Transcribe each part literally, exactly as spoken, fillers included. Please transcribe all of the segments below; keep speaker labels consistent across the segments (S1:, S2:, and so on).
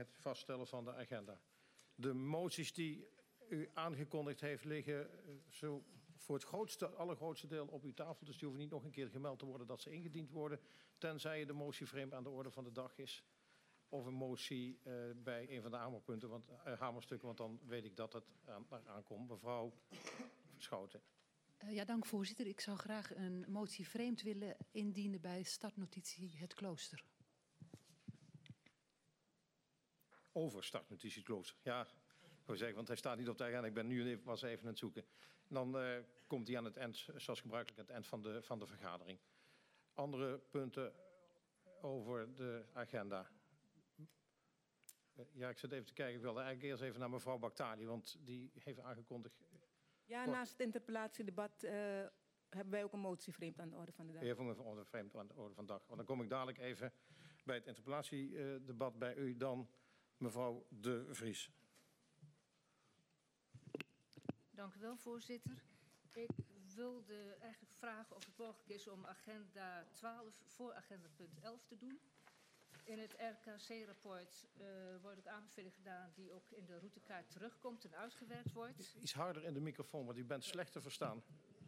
S1: het vaststellen van de agenda. De moties die u aangekondigd heeft liggen uh, zo voor het grootste, allergrootste deel op uw tafel. Dus die hoeven niet nog een keer gemeld te worden dat ze ingediend worden. Tenzij de motie vreemd aan de orde van de dag is. Of een motie uh, bij een van de hamerpunten, want, uh, hamerstukken, want dan weet ik dat het aan, aankomt. Mevrouw Schouten.
S2: Uh, ja, dank voorzitter. Ik zou graag een motie vreemd willen indienen bij startnotitie Het Klooster.
S1: Over startnotitie Het Klooster. Ja, ik wil zeggen, want hij staat niet op de agenda. Ik ben nu even, was even aan het zoeken. Dan uh, komt hij aan het eind, zoals gebruikelijk, aan het eind van de, van de vergadering. Andere punten over de agenda. Ja, ik zit even te kijken. Ik wilde eigenlijk eerst even naar mevrouw Baktali, want die heeft aangekondigd.
S3: Ja,
S1: Kort.
S3: naast het interpellatiedebat uh, hebben wij ook een motie vreemd aan de orde van de dag.
S1: Even een vreemd aan de orde van de dag. Want dan kom ik dadelijk even bij het interpellatiedebat bij u. Dan mevrouw De Vries.
S4: Dank u wel, voorzitter. Ik wilde eigenlijk vragen of het mogelijk is om agenda twaalf voor agenda punt elf te doen. In het R K C-rapport uh, wordt ook aanbeveling gedaan die ook in de routekaart terugkomt en uitgewerkt wordt.
S1: Iets harder in de microfoon, want u bent slecht te verstaan.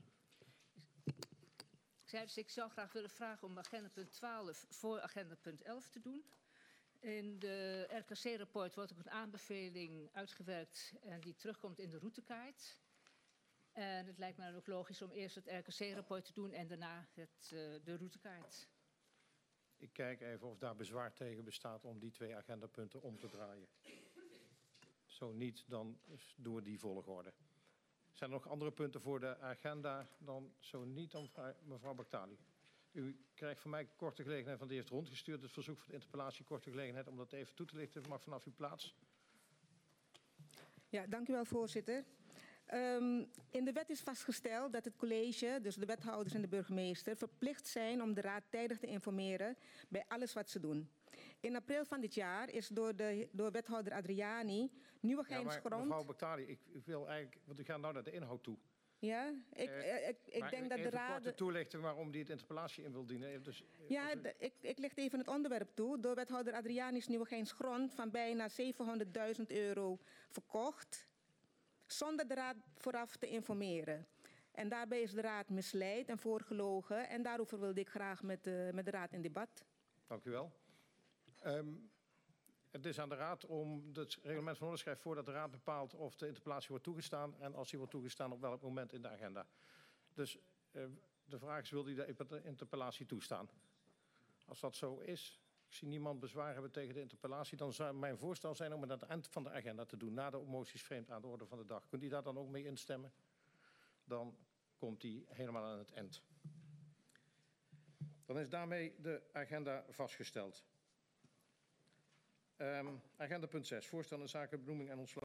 S4: Ik zei dus, ik zou graag willen vragen om agenda punt twaalf voor agenda punt elf te doen. In de R K C-rapport wordt ook een aanbeveling uitgewerkt en die terugkomt in de routekaart. En het lijkt me dan ook logisch om eerst het R K C-rapport te doen en daarna het, uh, de routekaart.
S1: Ik kijk even of daar bezwaar tegen bestaat om die twee agendapunten om te draaien. Zo niet, dan doen we die volgorde. Zijn er nog andere punten voor de agenda? Dan zo niet, dan mevrouw Baktali. U krijgt van mij korte gelegenheid, want u heeft rondgestuurd het verzoek voor de interpellatie, korte gelegenheid om dat even toe te lichten. U mag vanaf uw plaats.
S3: Ja, dank u wel, voorzitter. Um, in de wet is vastgesteld dat het college, dus de wethouders en de burgemeester, verplicht zijn om de raad tijdig te informeren bij alles wat ze doen. In april van dit jaar is door, de, door wethouder Adriani Nieuwegeinsgrond...
S1: Ja, mevrouw Baktali, ik, ik wil eigenlijk, want u gaat nou naar de inhoud toe.
S3: Ja, ik, uh, ik, ik denk dat de raad...
S1: Even korte toelichting waarom die het interpellatie in wil dienen. Dus,
S3: ja, de, ik, ik licht even het onderwerp toe. Door wethouder Adriani is Nieuwegeinsgrond van bijna zevenhonderdduizend euro verkocht, zonder de raad vooraf te informeren. En daarbij is de raad misleid en voorgelogen. En daarover wilde ik graag met, uh, met de raad in debat.
S1: Dank u wel. Um, het is aan de raad om het reglement van orde schrijft voordat de raad bepaalt of de interpellatie wordt toegestaan. En als die wordt toegestaan, op welk moment in de agenda. Dus uh, de vraag is, wil u de interpellatie toestaan? Als dat zo is, ik zie niemand bezwaar hebben tegen de interpellatie, dan zou mijn voorstel zijn om het aan het eind van de agenda te doen, na de moties vreemd aan de orde van de dag. Kunt u daar dan ook mee instemmen? Dan komt die helemaal aan het eind. Dan is daarmee de agenda vastgesteld. Um, agenda punt zes, voorstel in zaken benoeming en ontslag.